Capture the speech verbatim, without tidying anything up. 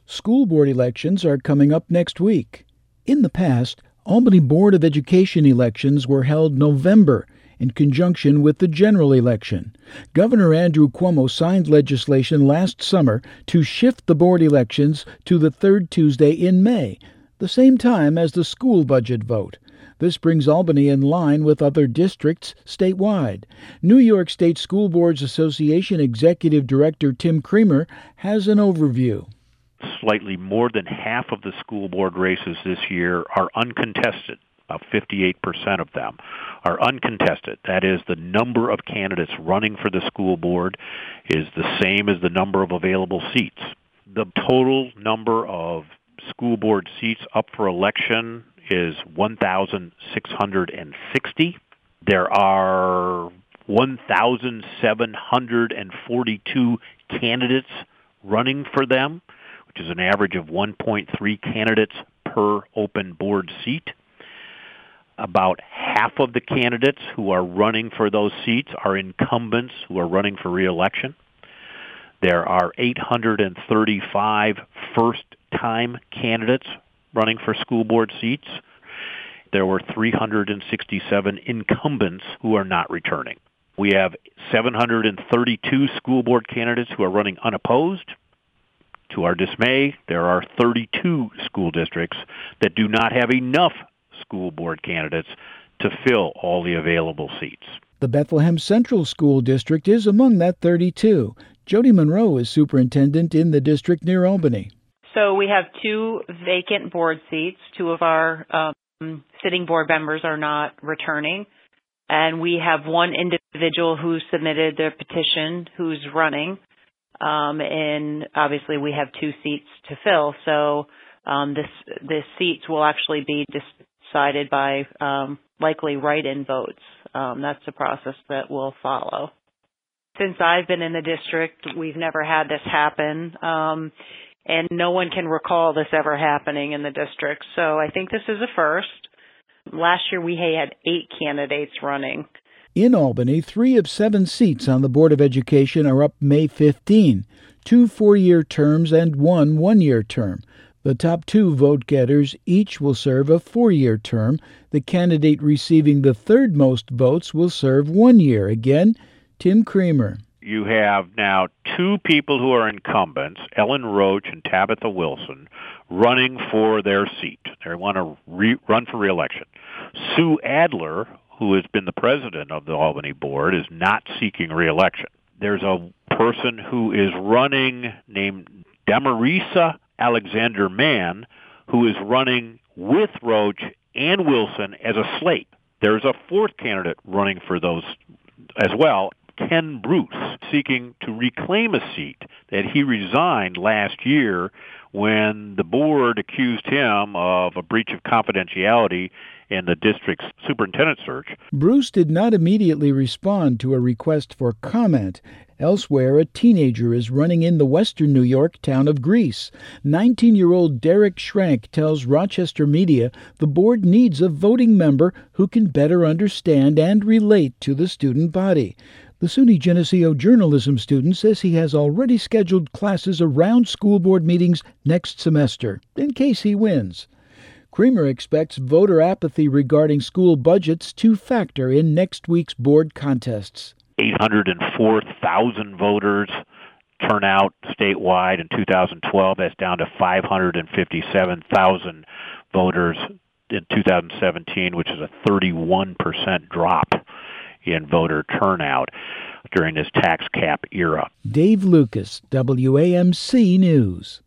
School board elections are coming up next week. In the past, Albany Board of Education elections were held November in conjunction with the general election. Governor Andrew Cuomo signed legislation last summer to shift the board elections to the third Tuesday in May, the same time as the school budget vote. This brings Albany in line with other districts statewide. New York State School Boards Association Executive Director Tim Creamer has an overview. Slightly more than half of the school board races this year are uncontested. About fifty-eight percent of them are uncontested. That is, the number of candidates running for the school board is the same as the number of available seats. The total number of school board seats up for election is one thousand six hundred sixty. There are one thousand seven hundred forty-two candidates running for them, which is an average of one point three candidates per open board seat. About half of the candidates who are running for those seats are incumbents who are running for re-election. There are eight hundred thirty-five first-time candidates running for school board seats. There were three hundred sixty-seven incumbents who are not returning. We have seven hundred thirty-two school board candidates who are running unopposed. To our dismay, there are thirty-two school districts that do not have enough school board candidates to fill all the available seats. The Bethlehem Central School District is among that thirty-two. Jody Monroe is superintendent in the district near Albany. So we have two vacant board seats. Two of our um, sitting board members are not returning. And we have one individual who submitted their petition who's running. Um, and obviously we have two seats to fill. So um, this, this seats will actually be decided by um, likely write-in votes. Um, that's the process that will follow. Since I've been in the district, we've never had this happen. Um, And no one can recall this ever happening in the district. So I think this is a first. Last year we had eight candidates running. In Albany, three of seven seats on the Board of Education are up May fifteenth, two four-year terms and one one-year term. The top two vote-getters each will serve a four-year term. The candidate receiving the third most votes will serve one year. Again, Tim Creamer. You have now two people who are incumbents, Ellen Roach and Tabitha Wilson, running for their seat. They want to re- run for re-election. Sue Adler, who has been the president of the Albany Board, is not seeking re-election. There's a person who is running named Demarisa Alexander Mann, who is running with Roach and Wilson as a slate. There's a fourth candidate running for those as well, Ken Bruce, seeking to reclaim a seat that he resigned last year when the board accused him of a breach of confidentiality in the district's superintendent search. Bruce did not immediately respond to a request for comment. Elsewhere, a teenager is running in the western New York town of Greece. nineteen-year-old Derek Schrank tells Rochester Media the board needs a voting member who can better understand and relate to the student body. The SUNY Geneseo journalism student says he has already scheduled classes around school board meetings next semester, in case he wins. Creamer expects voter apathy regarding school budgets to factor in next week's board contests. eight hundred four thousand voters turnout statewide in two thousand twelve. That's down to five hundred fifty-seven thousand voters in two thousand seventeen, which is a thirty-one percent drop in voter turnout during this tax cap era. Dave Lucas, W A M C News.